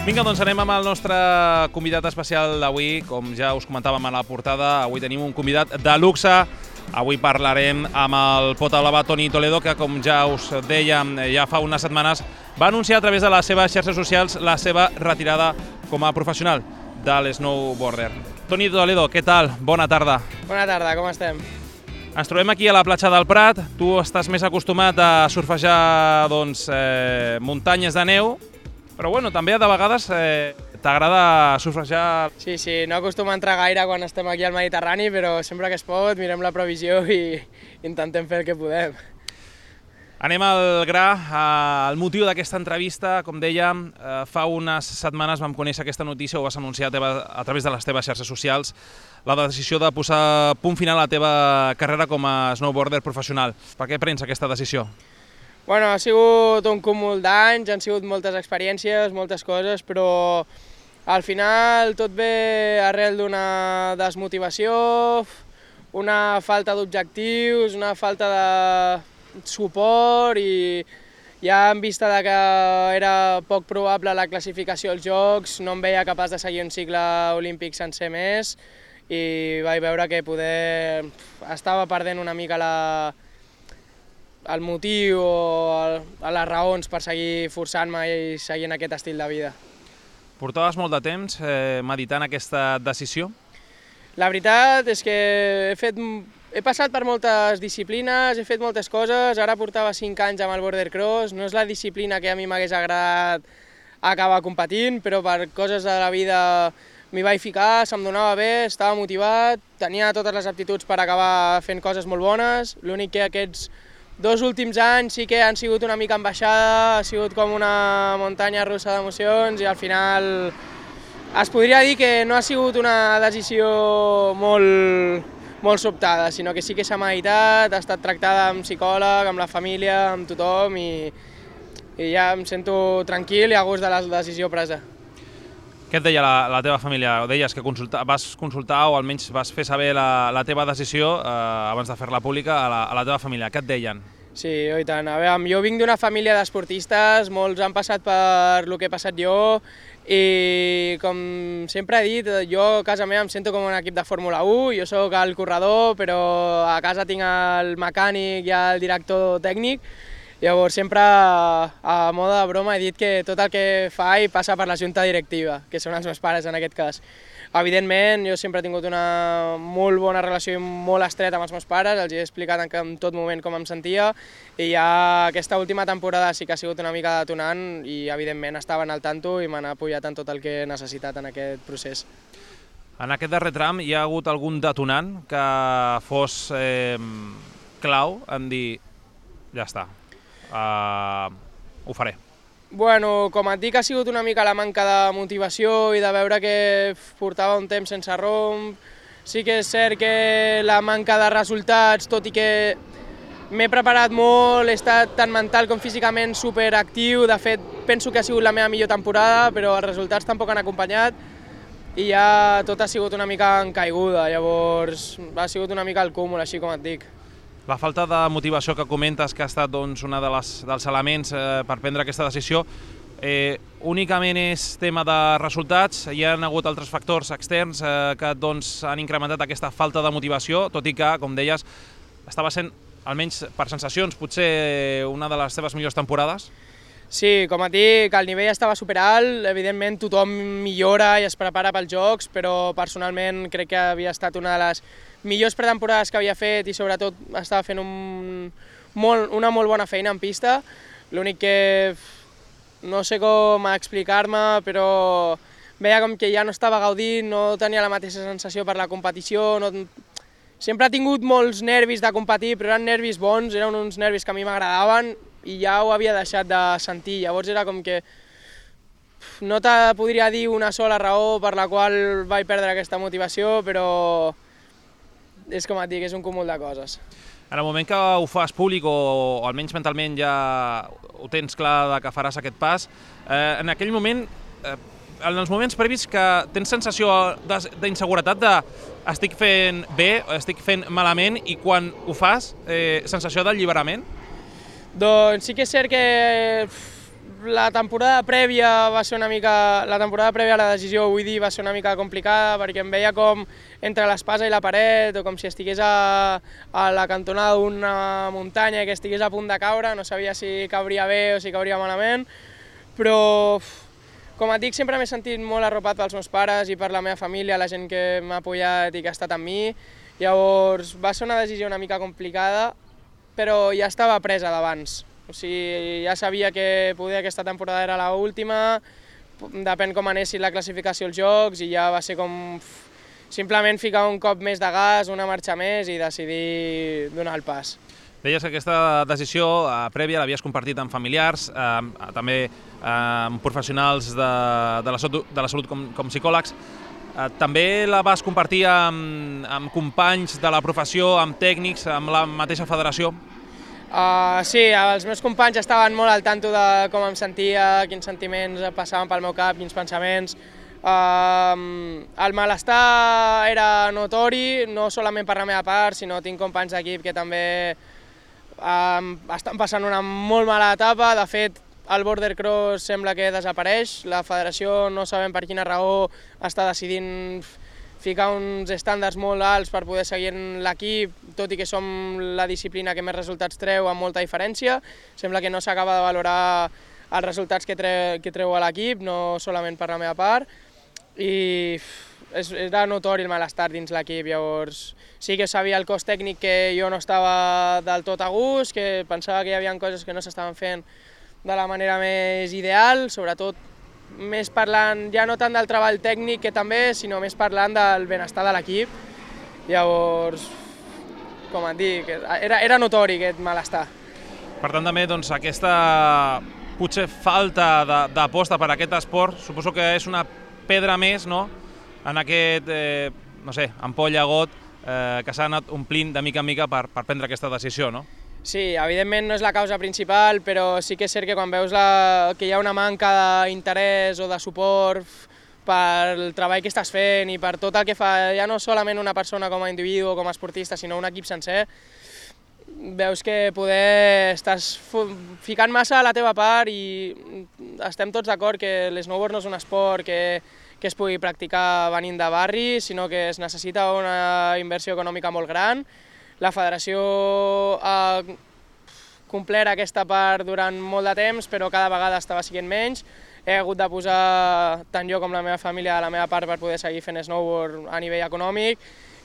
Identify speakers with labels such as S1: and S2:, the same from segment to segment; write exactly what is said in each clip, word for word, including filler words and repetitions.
S1: Vinga, doncs anem amb el nostre convidat especial d'avui. Com ja us comentàvem a la portada, avui tenim un convidat de luxe. Avui parlarem amb el pota blava Toni Toledo, que com ja us dèiem ja fa unes setmanes va anunciar a través de les seves xarxes socials la seva retirada com a professional de l'snowboarder. Toni Toledo, què tal? Bona tarda.
S2: Bona tarda, com estem?
S1: Ens trobem aquí a la platja del Prat. Tu estàs més acostumat a surfejar doncs, eh, muntanyes de neu, però bueno, també de vegades eh, t'agrada surfejar...
S2: Sí, sí, no acostumo a entrar gaire quan estem aquí al Mediterrani, però sempre que es pot mirem la previsió i intentem fer el que podem.
S1: Anem al gra, al motiu d'aquesta entrevista. Com dèiem, fa unes setmanes vam conèixer aquesta notícia, ho vas anunciar a través de les teves xarxes socials, la decisió de posar punt final a la teva carrera com a snowboarder professional. Per què prens aquesta decisió?
S2: Bueno, ha sigut un cúmul d'anys, han sigut moltes experiències, moltes coses, però al final tot ve arrel d'una desmotivació, una falta d'objectius, una falta de suport i ja en vista de que era poc probable la classificació als Jocs, no em veia capaç de seguir un cicle olímpic sencer més i vaig veure que poder estava perdent una mica la el motiu o les raons per seguir forçant-me i seguint aquest estil de vida.
S1: Portaves molt de temps eh, meditant aquesta decisió?
S2: La veritat és que he, fet, he passat per moltes disciplines, he fet moltes coses, ara portava cinc anys amb el border cross, no és la disciplina que a mi m'hagués agradat acabar competint, però per coses de la vida m'hi vaig ficar, se'm donava bé, estava motivat, tenia totes les aptituds per acabar fent coses molt bones, l'únic que aquests dos últims anys sí que han sigut una mica en baixada, ha sigut com una muntanya russa d'emocions i al final es podria dir que no ha sigut una decisió molt, molt sobtada, sinó que sí que s'ha meditat, ha estat tractada amb psicòleg, amb la família, amb tothom i, i ja em sento tranquil i a gust de la decisió presa.
S1: Què et deia la, la teva família? O deies que consulta, vas consultar o almenys vas fer saber la, la teva decisió eh, abans de fer-la pública a la, a la teva família. Què et deien?
S2: Sí, oi tant. A veure, jo vinc d'una família d'esportistes, molts han passat per el que he passat jo i com sempre he dit, jo a casa meva em sento com un equip de Fórmula u, jo sóc el corredor però a casa tinc el mecànic i el director tècnic. Llavors sempre a mode de broma he dit que tot el que faig passa per la junta directiva, que són els meus pares en aquest cas. Evidentment, jo sempre he tingut una molt bona relació i molt estreta amb els meus pares, els he explicat en tot moment com em sentia i ja aquesta última temporada sí que ha sigut una mica detonant i evidentment estaven al tanto i m'han apoyat en tot el que he necessitat en aquest procés.
S1: En aquest darrer tram hi ha hagut algun detonant que fos eh, clau en dir ja està, uh, ho faré?
S2: Bueno, com et dic, ha sigut una mica la manca de motivació i de veure que portava un temps sense romp. Sí que és cert que la manca de resultats, tot i que m'he preparat molt, he estat tant mental com físicament superactiu. De fet, penso que ha sigut la meva millor temporada, però els resultats tampoc han acompanyat i ja tot ha sigut una mica en caiguda. Llavors, ha sigut una mica el cúmul, així com et dic.
S1: La falta de motivació que comentes que ha estat doncs, un de les, dels elements eh, per prendre aquesta decisió, eh, únicament és tema de resultats? Hi ha hagut altres factors externs eh, que doncs, han incrementat aquesta falta de motivació, tot i que, com deies, estava sent, almenys per sensacions, potser una de les teves millors temporades?
S2: Sí, com et dic, el nivell estava superalt, evidentment tothom millora i es prepara pels Jocs, però personalment crec que havia estat una de les millors pretemporades que havia fet i sobretot estava fent un, molt, una molt bona feina en pista. L'únic que no sé com explicar-me, però veia com que ja no estava gaudint, no tenia la mateixa sensació per la competició. No... Sempre he tingut molts nervis de competir, però eren nervis bons, eren uns nervis que a mi m'agradaven i ja ho havia deixat de sentir. Llavors era com que no te podria dir una sola raó per la qual vaig perdre aquesta motivació, però és com et dic, és un cúmul de coses.
S1: En el moment que ho fas públic o, o almenys mentalment ja ho tens clar de que faràs aquest pas, eh, en aquell moment, eh, en els moments previs que tens sensació d'inseguretat de estic fent bé, estic fent malament i quan ho fas, eh, sensació d'alliberament?
S2: Doncs sí que és cert que la temporada prèvia va ser una mica... La temporada prèvia a la decisió, vull dir, va ser una mica complicada perquè em veia com entre l'espasa i la paret o com si estigués a, a la cantonada d'una muntanya i que estigués a punt de caure, no sabia si cauria bé o si cauria malament, però com et dic, sempre m'he sentit molt arropat pels meus pares i per la meva família, la gent que m'ha apoyat i que ha estat amb mi. Llavors va ser una decisió una mica complicada, però ja estava presa d'abans. O sigui, ja sabia que poder aquesta temporada era l'última, depèn com anessin la classificació als Jocs, i ja va ser com simplement ficar un cop més de gas, una marxa més i decidir donar el pas.
S1: Deies que aquesta decisió eh, prèvia l'havies compartit amb familiars, eh, també eh, amb professionals de, de, la, salut, de la salut com, com psicòlegs. Eh, també la vas compartir amb, amb companys de la professió, amb tècnics, amb la mateixa federació?
S2: Uh, sí, els meus companys estaven molt al tanto de com em sentia, quins sentiments passaven pel meu cap, quins pensaments. Uh, el malestar era notori, no solament per la meva part, sinó tinc companys d'equip que també uh, estan passant una molt mala etapa. De fet, el border cross sembla que desapareix, la federació no sabem per quina raó està decidint ficar uns estàndards molt alts per poder seguir en l'equip, tot i que som la disciplina que més resultats treu amb molta diferència. Sembla que no s'acaba de valorar els resultats que, tre que treu a l'equip, no solament per la meva part, i és, era notori el malestar dins l'equip. Llavors sí que sabia el cos tècnic que jo no estava del tot a gust, que pensava que hi havia coses que no s'estaven fent de la manera més ideal, sobretot més parlant ja no tant del treball tècnic que també, sinó més parlant del benestar de l'equip. Llavors, com et dic, era, era notori aquest malestar.
S1: Per tant, també doncs, aquesta potser falta d'aposta per aquest esport, suposo que és una pedra més, no?, en aquest, eh, no sé, ampolla got eh, que s'ha anat omplint de mica en mica per, per prendre aquesta decisió, no?
S2: Sí, evidentment no és la causa principal, però sí que és cert que quan veus la, que hi ha una manca d'interès o de suport pel treball que estàs fent i per tot el que fa, ja no solament una persona com a individu o com a esportista, sinó un equip sencer, veus que poder estàs ficant massa a la teva part i estem tots d'acord que l'snowboard no és un esport que, que es pugui practicar venint de barri, sinó que es necessita una inversió econòmica molt gran. La federació ha complert aquesta part durant molt de temps, però cada vegada estava siguent menys. He hagut de posar tant jo com la meva família de la meva part per poder seguir fent snowboard a nivell econòmic,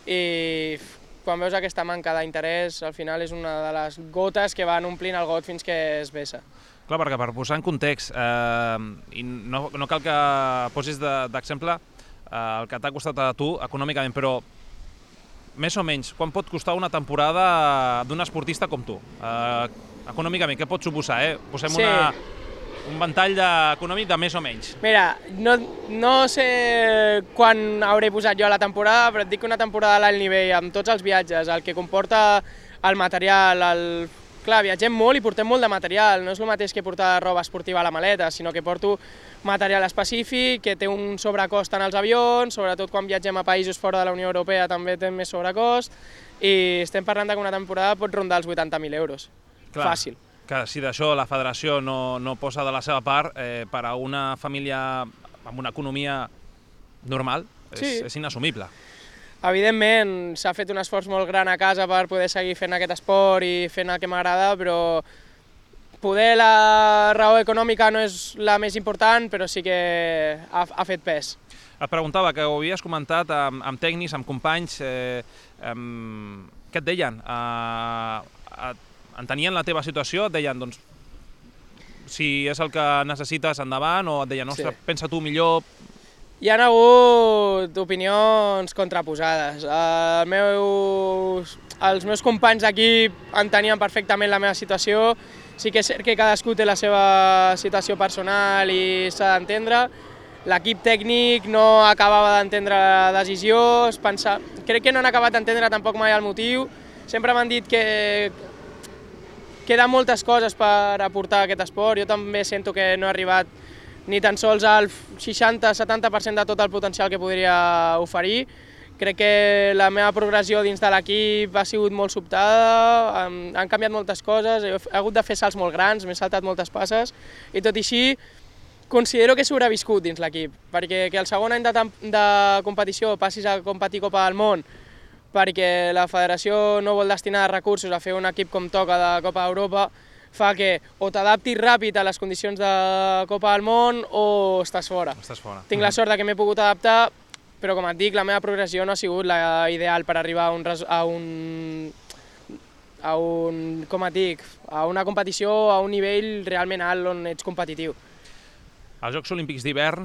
S2: i quan veus aquesta manca d'interès, al final és una de les gotes que van omplint el got fins que es vessa.
S1: Clar, perquè per posar en context, eh, i no, no cal que posis d'exemple eh, el que t'ha costat a tu econòmicament, però més o menys, quan pot costar una temporada d'un esportista com tu? Eh, econòmicament, què pot suposar? Eh? Posem
S2: sí.
S1: una, un ventall econòmic de més o menys.
S2: Mira, no, no sé quan hauré posat jo a la temporada, però et dic que una temporada a l'alt nivell, amb tots els viatges, el que comporta el material, el... Clar, viatgem molt i portem molt de material, no és el mateix que portar roba esportiva a la maleta, sinó que porto material específic, que té un sobrecost en els avions, sobretot quan viatgem a països fora de la Unió Europea també té més sobrecost, i estem parlant que una temporada pot rondar els vuitanta mil euros. Clar, fàcil.
S1: Que si d'això la federació no, no posa de la seva part, eh, per a una família amb una economia normal, és,
S2: sí.
S1: és inassumible.
S2: Evidentment, s'ha fet un esforç molt gran a casa per poder seguir fent aquest esport i fent el que m'agrada, però poder la raó econòmica no és la més important, però sí que ha, ha fet pes.
S1: Et preguntava, que ho havies comentat amb, amb tècnics, amb companys, eh, amb... què et deien? Eh, entenien la teva situació? Et deien, doncs, si és el que necessites, endavant, o et deien, ostres, sí. pensa tu millor...
S2: Hi ha hagut opinions contraposades. El meu, els meus companys d'equip entenien perfectament la meva situació. Sí que és cert que cadascú té la seva situació personal i s'ha d'entendre. L'equip tècnic no acabava d'entendre la decisió. Pensa... Crec que no han acabat d'entendre tampoc mai el motiu. Sempre m'han dit que queden moltes coses per aportar a aquest esport. Jo també sento que no he arribat ni tan sols al seixanta setanta per cent de tot el potencial que podria oferir, Crec que la meva progressió dins de l'equip ha sigut molt sobtada, han canviat moltes coses, he hagut de fer salts molt grans, m'he saltat moltes passes, i tot i així considero que he sobreviscut dins l'equip, perquè que el segon any de, de competició passis a competir Copa del Món, perquè la federació no vol destinar recursos a fer un equip com toca de Copa d'Europa, fa que o t'adaptis ràpid a les condicions de Copa del Món o estàs fora.
S1: Estàs fora.
S2: Tinc la sort que m'he pogut adaptar, però com et dic, la meva progressió no ha sigut la ideal per arribar a un, a un, a un, com et dic, a una competició a un nivell realment alt on ets competitiu.
S1: Els Jocs Olímpics d'hivern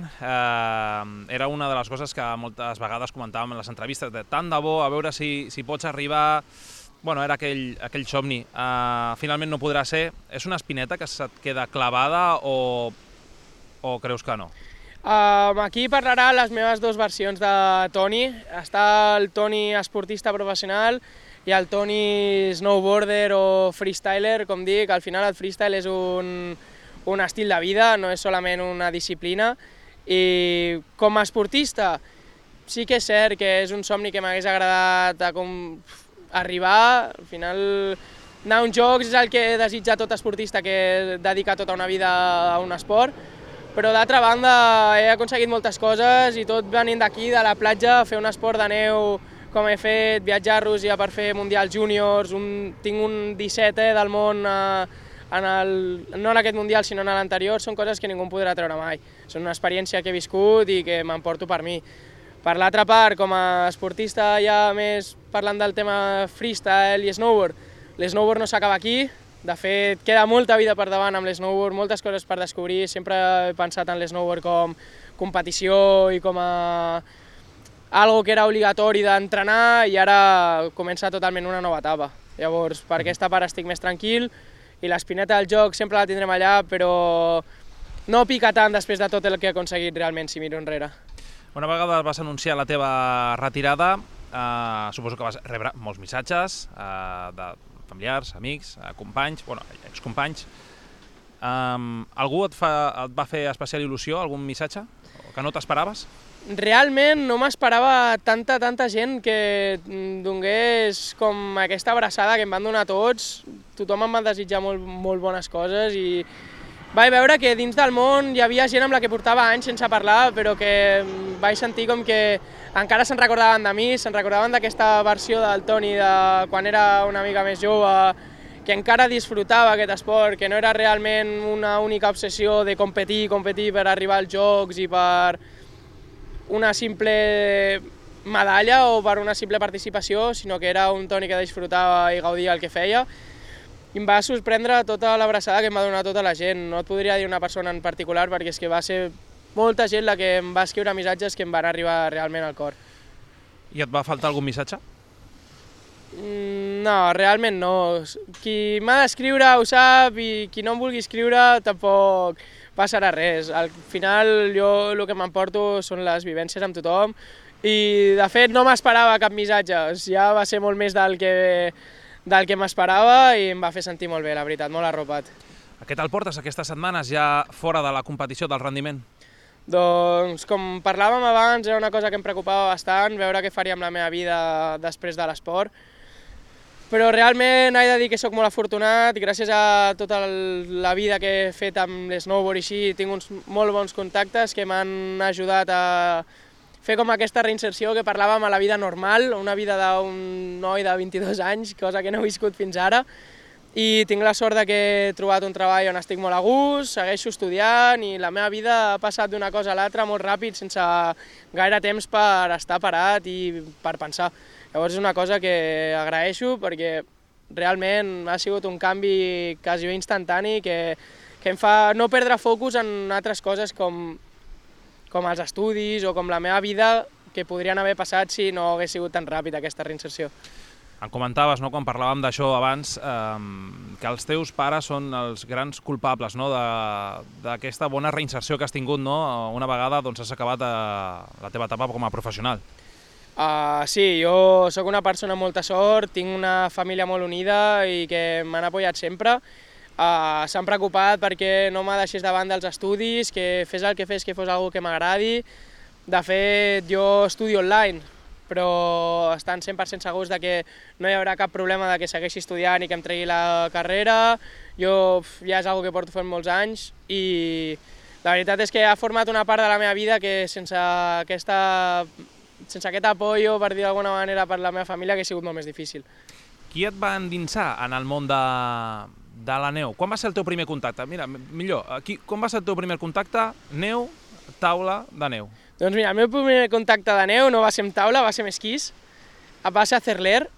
S1: eh, era una de les coses que moltes vegades comentàvem en les entrevistes, de tant de bo, a veure si, si pots arribar... Bueno, era aquell, aquell somni. Uh, finalment no podrà ser. És una espineta que se't queda clavada o, o creus que no?
S2: Uh, aquí parlarà les meves dues versions de Toni. Està el Toni esportista professional i el Toni snowboarder o freestyler, com dic. Al final el freestyle és un, un estil de vida, no és solament una disciplina. I com a esportista sí que és cert que és un somni que m'hagués agradat a com... arribar, al final anar a uns jocs és el que desitja tot esportista que dedica tota una vida a un esport, però d'altra banda he aconseguit moltes coses i tot venint d'aquí, de la platja, a fer un esport de neu com he fet, viatjar a Rússia per fer Mundials Júniors, un, tinc un dissetè del món eh, en el, no en aquest Mundial sinó en l'anterior, són coses que ningú em podrà treure mai, són una experiència que he viscut i que m'emporto per mi. Per l'altra part, com a esportista ja més parlant del tema freestyle i snowboard, l'snowboard no s'acaba aquí, de fet queda molta vida per davant amb l'snowboard, moltes coses per descobrir, sempre he pensat en l'snowboard com competició i com a algo que era obligatori d'entrenar i ara comença totalment una nova etapa. Llavors, per aquesta part estic més tranquil i l'espineta del joc sempre la tindrem allà, però no pica tant després de tot el que he aconseguit realment si miro enrere.
S1: Una vegada vas anunciar la teva retirada, eh, suposo que vas rebre molts missatges eh, de familiars, amics, eh, companys, bueno, excompanys. Um, algú et, fa, et va fer especial il·lusió, algun missatge que no t'esperaves?
S2: Realment no m'esperava tanta, tanta gent que donés com aquesta abraçada que em van donar tots. Tothom em va desitjar molt, molt bones coses i vaig veure que dins del món hi havia gent amb la que portava anys sense parlar, però que vaig sentir com que encara se'n recordaven de mi, se'n recordaven d'aquesta versió del Toni de quan era una mica més jove, que encara disfrutava aquest esport, que no era realment una única obsessió de competir, competir per arribar als Jocs i per una simple medalla o per una simple participació, sinó que era un Toni que disfrutava i gaudia el que feia. I em va sorprendre tota l'abraçada que em va donar tota la gent. No et podria dir una persona en particular perquè és que va ser molta gent la que em va escriure missatges que em van arribar realment al cor.
S1: I et va faltar algun missatge?
S2: No, realment no. Qui m'ha d'escriure ho sap i qui no em vulgui escriure tampoc passarà res. Al final jo el que m'emporto són les vivències amb tothom i de fet no m'esperava cap missatge. Ja va ser molt més del que... del que m'esperava i em va fer sentir molt bé, la veritat, molt arropat.
S1: A què te'l portes aquestes setmanes ja fora de la competició del rendiment?
S2: Doncs, com parlàvem abans, era una cosa que em preocupava bastant, veure què faria amb la meva vida després de l'esport. Però realment he de dir que sóc molt afortunat, gràcies a tota la vida que he fet amb l'snowboard i així, tinc uns molt bons contactes que m'han ajudat a fer com aquesta reinserció que parlàvem a la vida normal, una vida d'un noi de vint-i-dos anys, cosa que no he viscut fins ara, i tinc la sort que he trobat un treball on estic molt a gust, segueixo estudiant i la meva vida ha passat d'una cosa a l'altra molt ràpid, sense gaire temps per estar parat i per pensar. Llavors és una cosa que agraeixo perquè realment ha sigut un canvi quasi instantani que, que em fa no perdre focus en altres coses com com els estudis o com la meva vida que podrien haver passat si no hagués sigut tan ràpid aquesta reinserció.
S1: Em comentaves, no, quan parlàvem d'això abans, eh, que els teus pares són els grans culpables, no, d'aquesta bona reinserció que has tingut, no, una vegada doncs, has acabat eh, la teva etapa com a professional.
S2: Uh, sí, jo sóc una persona amb molta sort, tinc una família molt unida i que m'han apoyat sempre. Uh, s'han preocupat perquè no me deixés de banda els estudis, que fes el que fes que fos algo que m'agradi. De fet, jo estudio online, però estan cent per cent segurs de que no hi haurà cap problema de que segueixi estudiant i que em tregui la carrera. Jo ja és una cosa que porto fent molts anys i la veritat és que ha format una part de la meva vida que sense, aquesta, sense aquest apoyo, per dir d'alguna manera, per la meva família, que ha sigut molt més difícil.
S1: Qui et va endinsar en el món de, de la neu? Quan va ser el teu primer contacte? Mira, millor, aquí, quan va ser el teu primer contacte? Neu, taula de neu.
S2: Doncs mira, el meu primer contacte de neu no va ser amb taula, va ser amb esquís. Va ser a Cerler.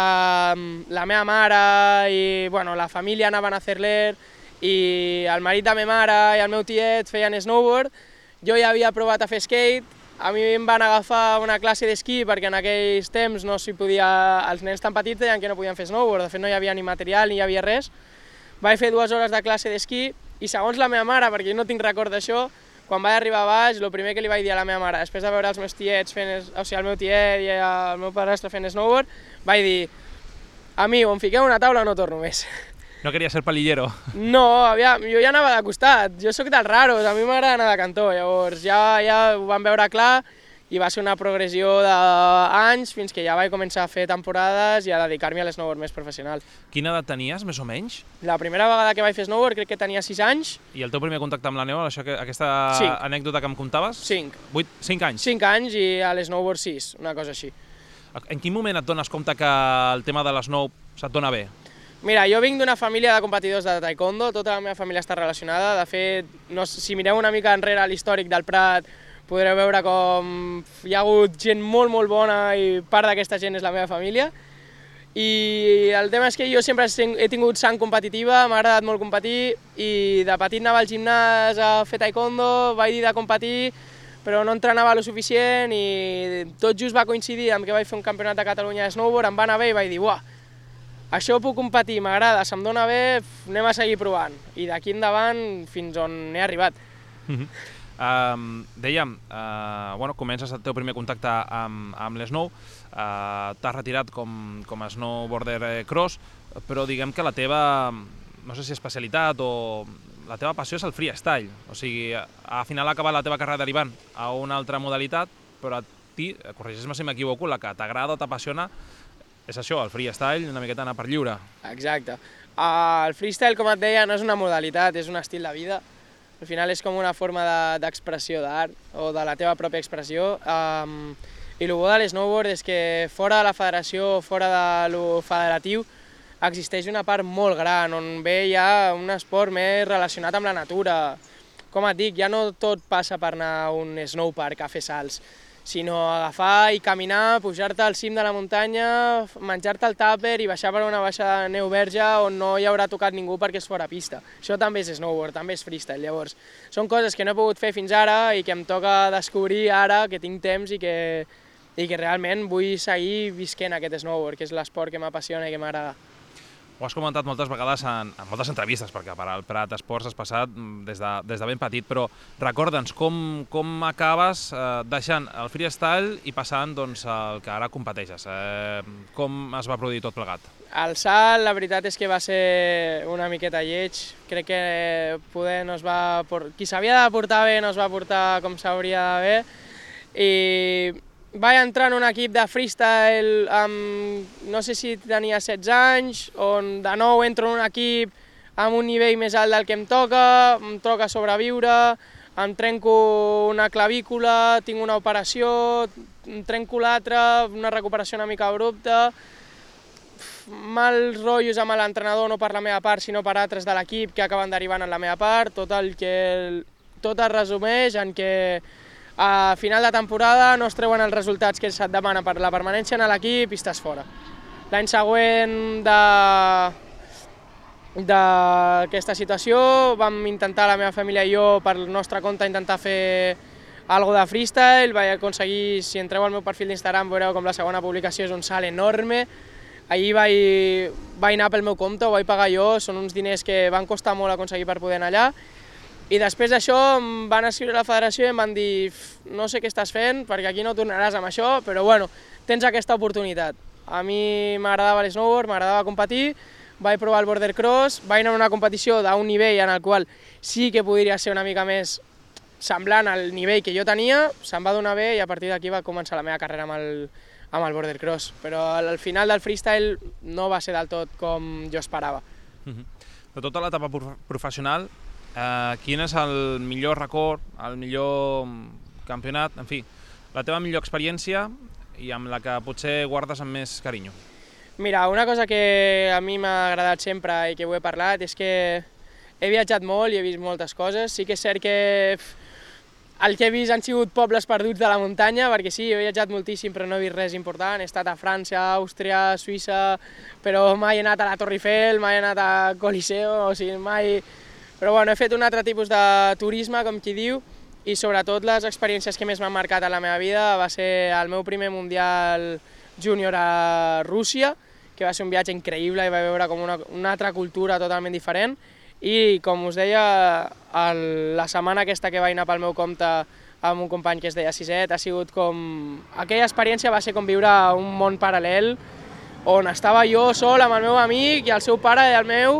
S2: La meva mare i bueno, la família anaven a Cerler i el marit de la meva mare i el meu tiet feien snowboard. Jo ja havia provat a fer skate. A mi em van agafar una classe d'esquí perquè en aquells temps no s'hi podia... Els nens tan petits deien que no podien fer snowboard, de fet no hi havia ni material ni hi havia res. Vaig fer dues hores de classe d'esquí i segons la meva mare, perquè jo no tinc record d'això, quan vaig arribar a baix, el primer que li vaig dir a la meva mare, després de veure els meus tiets fent, o sigui, el meu tiet i el meu padrastre fent snowboard, vaig dir, amigo, em fiqueu una taula o no torno més.
S1: No queria ser palillero.
S2: No, aviam, jo ja anava de costat, jo sóc dels raros, a mi m'agrada anar de cantó, llavors ja, ja ho vam veure clar i va ser una progressió d'anys fins que ja vaig començar a fer temporades i a dedicar-me a l'snowboard més professional.
S1: Quina edat tenies, més o menys?
S2: La primera vegada que vaig fer snowboard crec que tenia sis anys.
S1: I el teu primer contacte amb la neu, això, aquesta
S2: Cinc.
S1: anècdota que em contaves?
S2: Cinc.
S1: Vuit, cinc anys?
S2: Cinc anys i a l'snowboard sis, una cosa així.
S1: En quin moment et dones compte que el tema de l'snow se't dona bé?
S2: Mira, jo vinc d'una família de competidors de taekwondo, tota la meva família està relacionada. De fet, no, si mireu una mica enrere l'històric del Prat, podreu veure com hi ha hagut gent molt, molt bona i part d'aquesta gent és la meva família. I el tema és que jo sempre he tingut sang competitiva, m'ha agradat molt competir i de petit anava al gimnàs a fer taekwondo, vaig dir de competir, però no entrenava lo suficient i tot just va coincidir amb que vaig fer un campionat de Catalunya de snowboard, em va anar bé i vaig dir, uah, això puc competir, m'agrada, se'm dona bé, anem a seguir provant. I d'aquí endavant fins on he arribat.
S1: Mm-hmm. Um, dèiem, uh, bueno, comences el teu primer contacte amb, amb l'snow, uh, t'has retirat com, com a snowboarder cross, però diguem que la teva, no sé si especialitat o la teva passió és el freestyle, o sigui, al final ha acabat la teva carrera derivant a una altra modalitat, però a ti, corregeix-me si m'equivoco, la que t'agrada o t'apassiona és això, el freestyle, una miqueta anar per lliure.
S2: Exacte. Uh, el freestyle, com et deia, no és una modalitat, és un estil de vida. Al final és com una forma d'expressió d'art o de la teva pròpia expressió. Um, I el bo de l'snowboard és que fora de la federació, fora de lo federatiu, existeix una part molt gran on ve ja un esport més relacionat amb la natura. Com et dic, ja no tot passa per anar a un snowpark a fer salts, sinó agafar i caminar, pujar-te al cim de la muntanya, menjar-te el tàper i baixar per una baixada de neu verge on no hi haurà tocat ningú perquè és fora pista. Això també és snowboard, també és freestyle, llavors. Són coses que no he pogut fer fins ara i que em toca descobrir ara que tinc temps i que, i que realment vull seguir visquent aquest snowboard, que és l'esport que m'apassiona i que m'agrada.
S1: Ho has comentat moltes vegades en, en moltes entrevistes, perquè per al Prat Esports has passat des de, des de ben petit, però recorda'ns com, com acabes eh, deixant el freestyle i passant doncs, al que ara competeixes. Eh, com es va produir tot plegat?
S2: El salt, la veritat és que va ser una miqueta lleig. Crec que poder no es va... Qui s'havia de portar bé no es va portar com s'hauria de bé. I vaig entrar en un equip de freestyle amb, no sé si tenia setze anys, on de nou entro en un equip amb un nivell més alt del que em toca, em toca sobreviure, em trenco una clavícula, tinc una operació, em trenco l'altra, una recuperació una mica abrupta, mals rotllos amb l'entrenador, no per la meva part, sinó per altres de l'equip que acaben derivant en la meva part, tot, el que, tot es resumeix en que a final de temporada no es treuen els resultats que se't demana per la permanència en l'equip i estàs fora. L'any següent d'aquesta situació vam intentar, la meva família i jo, per el nostre compte, intentar fer alguna de freestyle. Vaig aconseguir, si entreu al meu perfil d'Instagram, veureu com la segona publicació és un salt enorme. Ahir vaig, vaig anar pel meu compte, ho vaig pagar jo, són uns diners que van costar molt aconseguir per poder anar allà. I després d'això em van escriure a la federació i em van dir no sé què estàs fent perquè aquí no tornaràs amb això, però bueno, tens aquesta oportunitat. A mi m'agradava l'snowboard, m'agradava competir, vaig provar el border cross, vaig anar a una competició d'un nivell en el qual sí que podria ser una mica més semblant al nivell que jo tenia, se'm va donar bé i a partir d'aquí va començar la meva carrera amb el, amb el border cross, però al final del freestyle no va ser del tot com jo esperava.
S1: Uh-huh. De tota l'etapa professional, eh, quin és el millor record, el millor campionat, en fi, la teva millor experiència i amb la que potser guardes amb més carinyo?
S2: Mira, una cosa que a mi m'ha agradat sempre i que ho he parlat és que he viatjat molt i he vist moltes coses. Sí que és cert que el que he vist han sigut pobles perduts de la muntanya, perquè sí, he viatjat moltíssim però no he vist res important. He estat a França, Àustria, Suïssa, però mai he anat a la Torre Eiffel, mai he anat a Coliseo, o sigui, mai... Però bueno, he fet un altre tipus de turisme, com qui diu, i sobretot les experiències que més m'han marcat a la meva vida va ser el meu primer Mundial Júnior a Rússia, que va ser un viatge increïble i va veure com una, una altra cultura totalment diferent. I, com us deia, el, la setmana aquesta que vaig anar pel meu compte amb un company que es deia Siset, ha sigut com... Aquella experiència va ser com viure un món paral·lel on estava jo sol amb el meu amic i el seu pare i el meu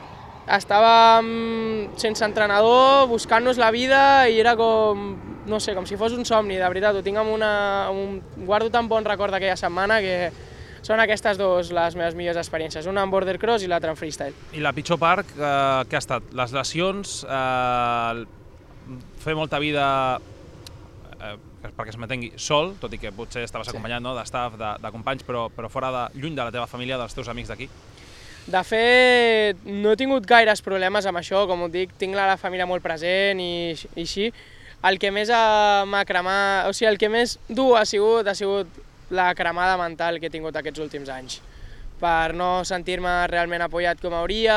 S2: estàvem sense entrenador, buscant-nos la vida i era com, no sé, com si fos un somni, de veritat. Ho tinc amb una... Un, guardo tan bon record d'aquella setmana que són aquestes dues les meves millors experiències, una en border cross i l'altra en freestyle.
S1: I la pitjor part, eh, què ha estat? Les lesions, eh, fer molta vida, eh, perquè es m'entengui, sol, tot i que potser estaves sí. acompanyat, no?, d'estaf, de, de companys, però, però fora de, lluny de la teva família, dels teus amics d'aquí?
S2: De fet, no he tingut gaires problemes amb això, com us dic, tinc la família molt present i, i així. El que més m'ha cremat, o sigui, el que més dur ha sigut, ha sigut la cremada mental que he tingut aquests últims anys, per no sentir-me realment apoyat com hauria,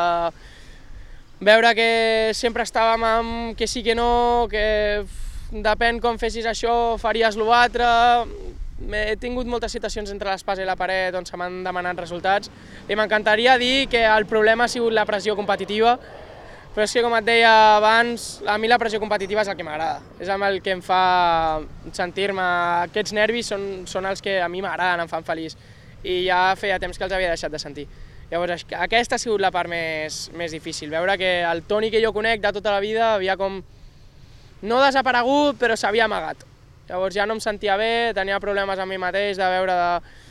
S2: de veure que sempre estàvem amb que sí que no, que depèn com fessis això, faries l'altre. He tingut moltes situacions entre l'espasa i la paret on se m'han demanat resultats i m'encantaria dir que el problema ha sigut la pressió competitiva, però és que, com et deia abans, a mi la pressió competitiva és el que m'agrada, és el que em fa sentir-me, aquests nervis són, són els que a mi m'agraden, em fan feliç, i ja feia temps que els havia deixat de sentir. Llavors, aquesta ha sigut la part més, més difícil, veure que el Toni que jo conec de tota la vida havia com no desaparegut, però s'havia amagat. Llavors ja no em sentia bé, tenia problemes amb mi mateix de veure de...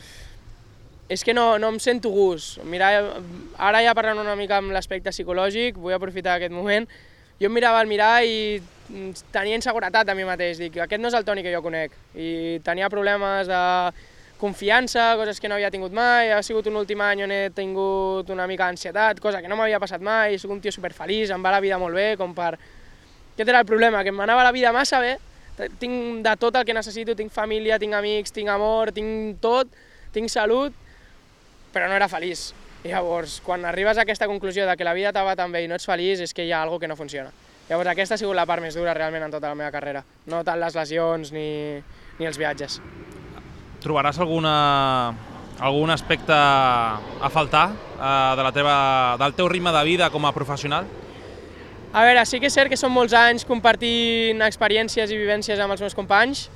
S2: És que no, no em sento gust. Mira, ara ja parlant una mica amb l'aspecte psicològic, vull aprofitar aquest moment, jo em mirava al mirar i tenia inseguretat de mi mateix, dic, aquest no és el Toni que jo conec, i tenia problemes de confiança, coses que no havia tingut mai, ha sigut un últim any on he tingut una mica d'ansietat, cosa que no m'havia passat mai, soc un tio superfeliç, em va la vida molt bé, com per... Aquest era el problema, que em anava la vida massa bé, tinc de tot el que necessito, tinc família, tinc amics, tinc amor, tinc tot, tinc salut, però no era feliç. I llavors, quan arribes a aquesta conclusió de que la vida te va tan bé i no ets feliç, és que hi ha alguna que no funciona. Llavors, aquesta ha sigut la part més dura realment en tota la meva carrera, no tant les lesions ni, ni els viatges.
S1: Trobaràs alguna, algun aspecte a faltar eh, de la teva, del teu ritme de vida com a professional?
S2: A veure, sí que és cert que són molts anys compartint experiències i vivències amb els meus companys.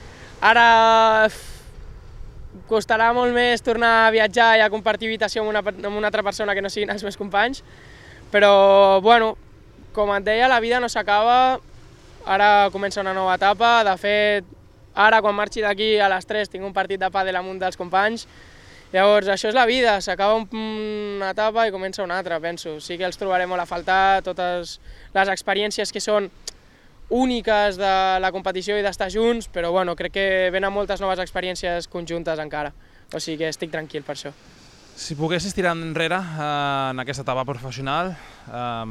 S2: Ara costarà molt més tornar a viatjar i a compartir habitació amb una, amb una altra persona que no siguin els meus companys, però, bueno, com et deia, la vida no s'acaba, ara comença una nova etapa. De fet, ara quan marxi d'aquí a les tres tinc un partit de pàdel amb un dels companys. Llavors, això és la vida, s'acaba una etapa i comença una altra, penso. Sí que els trobaré molt a faltar, totes les experiències que són úniques de la competició i d'estar junts, però bueno, crec que venen moltes noves experiències conjuntes encara, o sigui que estic tranquil per això.
S1: Si poguessis tirar enrere eh, en aquesta etapa professional, eh,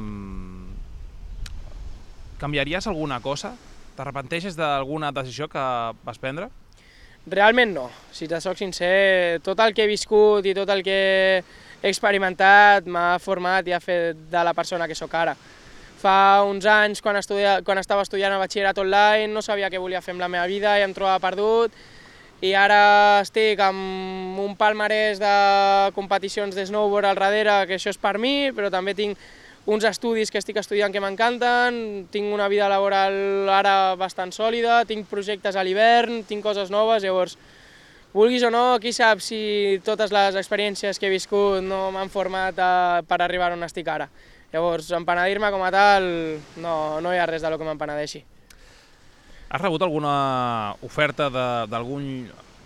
S1: canviaries alguna cosa? T'arrepenteixes d'alguna decisió que vas prendre?
S2: Realment no, si te soc sincer, tot el que he viscut i tot el que he experimentat m'ha format i ha fet de la persona que sóc ara. Fa uns anys, quan, estudia, quan estava estudiant el batxillerat online, no sabia què volia fer amb la meva vida i em trobava perdut, i ara estic amb un palmarès de competicions de snowboard al darrere, que això és per mi, però també tinc uns estudis que estic estudiant que m'encanten, tinc una vida laboral ara bastant sòlida, tinc projectes a l'hivern, tinc coses noves, llavors, vulguis o no, qui sap si totes les experiències que he viscut no m'han format a, per arribar on estic ara. Llavors, empenedir-me com a tal, no, no hi ha res de lo que m'empenedeixi.
S1: Has rebut alguna oferta d'algun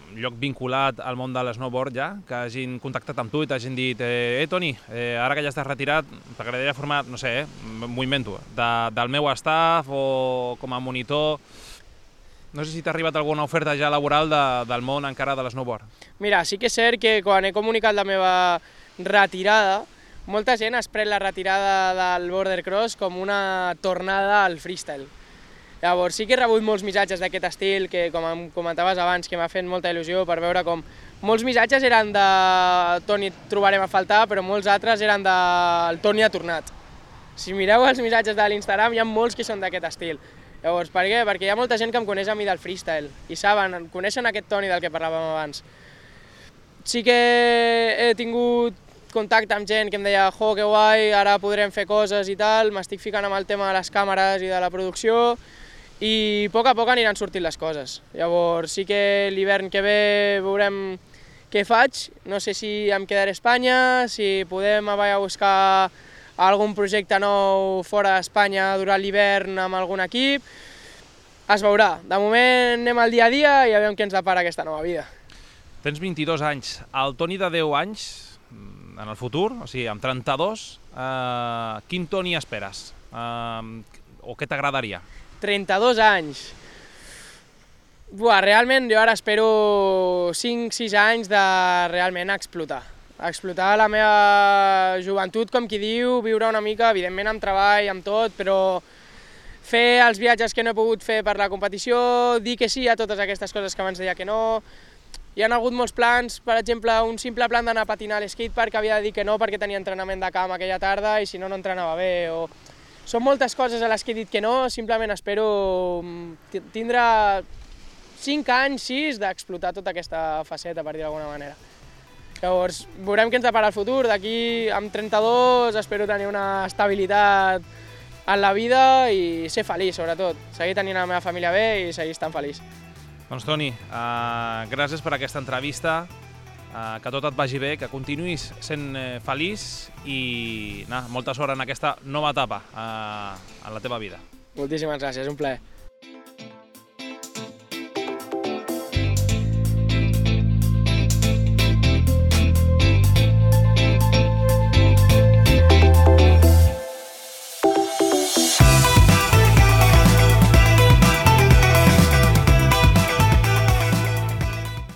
S1: lloc vinculat al món de l'snowboard ja, que hagin contactat amb tu i t'hagin dit eh, eh Toni, eh, ara que ja estàs retirat, t'agradaria formar, no sé, eh, m'ho invento, de, del meu staff o com a monitor. No sé si t'ha arribat alguna oferta ja laboral de, del món encara de l'snowboard.
S2: Mira, sí que és cert que quan he comunicat la meva retirada, molta gent ha pres la retirada del border cross com una tornada al freestyle. Llavors sí que he rebut molts missatges d'aquest estil, que com em comentaves abans, que m'ha fet molta il·lusió per veure com molts missatges eren de Toni, et trobarem a faltar, però molts altres eren de el Toni ha tornat. Si mireu els missatges de l'Instagram hi ha molts que són d'aquest estil. Llavors, per què? Perquè hi ha molta gent que em coneix a mi del freestyle i saben, coneixen aquest Toni del que parlàvem abans. Sí que he tingut contacte amb gent que em deia jo, que guai, ara podrem fer coses i tal, m'estic ficant amb el tema de les càmeres i de la producció i a poc a poc aniran sortint les coses. Llavors sí que l'hivern que ve veurem què faig, no sé si em quedaré a Espanya, si podem haver a buscar algun projecte nou fora d'Espanya durant l'hivern amb algun equip, es veurà. De moment anem al dia a dia i a veure què ens depara aquesta nova vida.
S1: Tens vint-i-dos anys, el Toni de deu anys, en el futur, o sigui, amb trenta-dos, eh, quin Toni esperes? Eh, o què t'agradaria?
S2: trenta-dos anys. Buah, realment jo ara espero cinc sis anys de realment explotar. Explotar la meva joventut, com qui diu, viure una mica, evidentment amb treball, amb tot, però fer els viatges que no he pogut fer per la competició, dir que sí a totes aquestes coses que abans deia que no. Hi ha hagut molts plans, per exemple, un simple plan d'anar a patinar a l'skatepark que havia de dir que no perquè tenia entrenament de camp aquella tarda i si no, no entrenava bé. O... Són moltes coses a les que he dit que no, simplement espero tindre cinc anys, sis, d'explotar tota aquesta faceta, per dir d'alguna manera. Llavors, veurem què ens depara el futur. D'aquí, amb trenta-dos, espero tenir una estabilitat en la vida i ser feliç, sobretot. Seguir tenint la meva família bé i seguir estant feliç.
S1: Doncs Toni, uh, gràcies per aquesta entrevista, uh, que tot et vagi bé, que continuïs sent uh, feliç i na, molta sort en aquesta nova etapa uh, en la teva vida.
S2: Moltíssimes gràcies, un plaer.